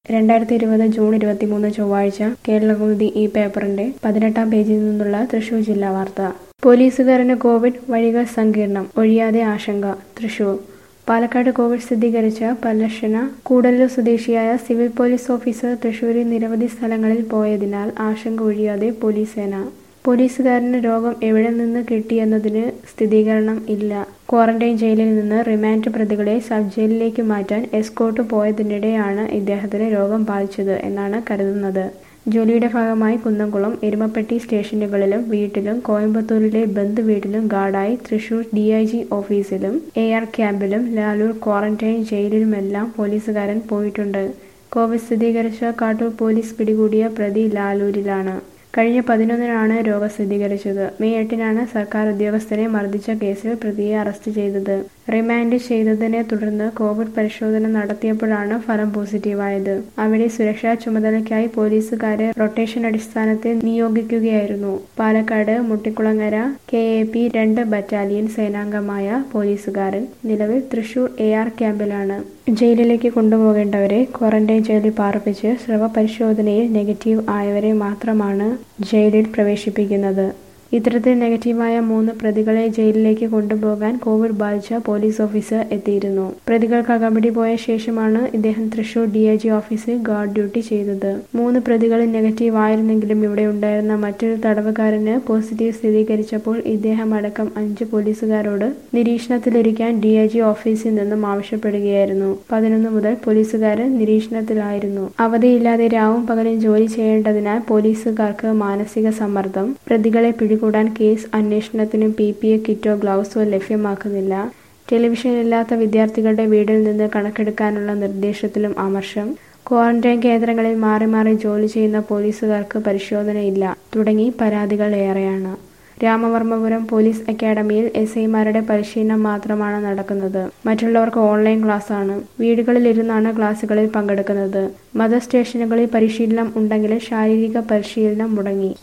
2020 June 23 ചൊവ്വാഴ്ച കേരളകൗമുദി ഈ പേപ്പറിന്റെ 18-ാം പേജിൽ നിന്നുള്ള തൃശൂർ ജില്ലാ വാർത്ത. പോലീസുകാരന് കോവിഡ്, വഴികൾ സങ്കീർണം, ഒഴിയാതെ ആശങ്ക. തൃശൂർ. പാലക്കാട് കോവിഡ് സ്ഥിരീകരിച്ച പല്ലശ്ശന കൂടല്ലൂർ സ്വദേശിയായ സിവിൽ പോലീസ് ഓഫീസർ തൃശൂരിൽ നിരവധി സ്ഥലങ്ങളിൽ പോയതിനാൽ ആശങ്ക ഒഴിയാതെ പോലീസ് സേന. പോലീസുകാരന് രോഗം എവിടെ നിന്ന് കിട്ടിയെന്നതിന് സ്ഥിരീകരണം ഇല്ല. ക്വാറന്റൈൻ ജയിലിൽ നിന്ന് റിമാൻഡ് പ്രതികളെ സബ് ജയിലിലേക്ക് മാറ്റാൻ എസ്കോർട്ട് പോയതിനിടെയാണ് ഇദ്ദേഹത്തിന് രോഗം ബാധിച്ചത് എന്നാണ് കരുതുന്നത്. ജോലിയുടെ ഭാഗമായി കുന്നംകുളം, എരുമപ്പെട്ടി സ്റ്റേഷനുകളിലും വീട്ടിലും കോയമ്പത്തൂരിലെ ബന്ധുവീട്ടിലും ഗാർഡായി തൃശൂർ DIG ഓഫീസിലും AR ക്യാമ്പിലും ലാലൂർ ക്വാറന്റൈൻ ജയിലിലുമെല്ലാം പോലീസുകാരൻ പോയിട്ടുണ്ട്. കോവിഡ് സ്ഥിരീകരിച്ച കാട്ടൂർ പോലീസ് പിടികൂടിയ പ്രതി ലാലൂരിലാണ്. കഴിഞ്ഞ 11-നാണ് രോഗം സ്ഥിരീകരിച്ചത്. മെയ് 8-നാണ് സർക്കാർ ഉദ്യോഗസ്ഥരെ മർദ്ദിച്ച കേസിൽ പ്രതിയെ അറസ്റ്റ് ചെയ്തത്. റിമാൻഡ് ചെയ്തതിനെ തുടർന്ന് കോവിഡ് പരിശോധന നടത്തിയപ്പോഴാണ് ഫലം പോസിറ്റീവായത്. അവിടെ സുരക്ഷാ ചുമതലയ്ക്കായി പോലീസുകാരെ റൊട്ടേഷൻ അടിസ്ഥാനത്തിൽ നിയോഗിക്കുകയായിരുന്നു. പാലക്കാട് മുട്ടിക്കുളങ്ങര KAP 2 ബറ്റാലിയൻ സേനാംഗമായ പോലീസുകാരൻ നിലവിൽ തൃശൂർ AR ക്യാമ്പിലാണ്. ജയിലിലേക്ക് കൊണ്ടുപോകേണ്ടവരെ ക്വാറന്റൈൻ ജയിലിൽ പാർപ്പിച്ച് സ്രവ പരിശോധനയിൽ നെഗറ്റീവ് ആയവരെ മാത്രമാണ് ജയിലിൽ പ്രവേശിപ്പിക്കുന്നത്. ഇത്തരത്തിൽ നെഗറ്റീവായ 3 പ്രതികളെ ജയിലിലേക്ക് കൊണ്ടുപോകാൻ കോവിഡ് ബാധിച്ച പോലീസ് ഓഫീസർ എത്തിയിരുന്നു. പ്രതികൾക്ക് അകമ്പടി പോയ ശേഷമാണ് ഇദ്ദേഹം തൃശൂർ DIG ഓഫീസിൽ ഗാർഡ് ഡ്യൂട്ടി ചെയ്തത്. 3 പ്രതികൾ നെഗറ്റീവ് ആയിരുന്നെങ്കിലും ഇവിടെ ഉണ്ടായിരുന്ന മറ്റൊരു തടവുകാരന് പോസിറ്റീവ് സ്ഥിരീകരിച്ചപ്പോൾ ഇദ്ദേഹം അടക്കം 5 പോലീസുകാരോട് നിരീക്ഷണത്തിലിരിക്കാൻ DIG ഓഫീസിൽ നിന്നും ആവശ്യപ്പെടുകയായിരുന്നു. 11 മുതൽ പോലീസുകാരൻ നിരീക്ഷണത്തിലായിരുന്നു. അവധിയില്ലാതെ രാവും പകലും ജോലി ചെയ്യേണ്ടതിനാൽ പോലീസുകാർക്ക് മാനസിക സമ്മർദ്ദം. പ്രതികളെ കൂടാൻ കേസ് അന്വേഷണത്തിനും PPE കിറ്റോ ഗ്ലൗസോ ലഭ്യമാക്കുന്നില്ല. ടെലിവിഷനില്ലാത്ത വിദ്യാർത്ഥികളുടെ വീടിൽ നിന്ന് കണക്കെടുക്കാനുള്ള നിർദ്ദേശത്തിലും അമർഷം. ക്വാറന്റൈൻ കേന്ദ്രങ്ങളിൽ മാറി മാറി ജോലി ചെയ്യുന്ന പോലീസുകാർക്ക് പരിശോധനയില്ല തുടങ്ങി പരാതികൾ ഏറെയാണ്. രാമവർമ്മപുരം പോലീസ് അക്കാഡമിയിൽ SIമാരുടെ പരിശീലനം മാത്രമാണ് നടക്കുന്നത്. മറ്റുള്ളവർക്ക് ഓൺലൈൻ ക്ലാസ്സാണ്. വീടുകളിലിരുന്നാണ് ക്ലാസുകളിൽ പങ്കെടുക്കുന്നത്. മദർ സ്റ്റേഷനുകളിൽ പരിശീലനം ഉണ്ടെങ്കിലും ശാരീരിക പരിശീലനം മുടങ്ങി.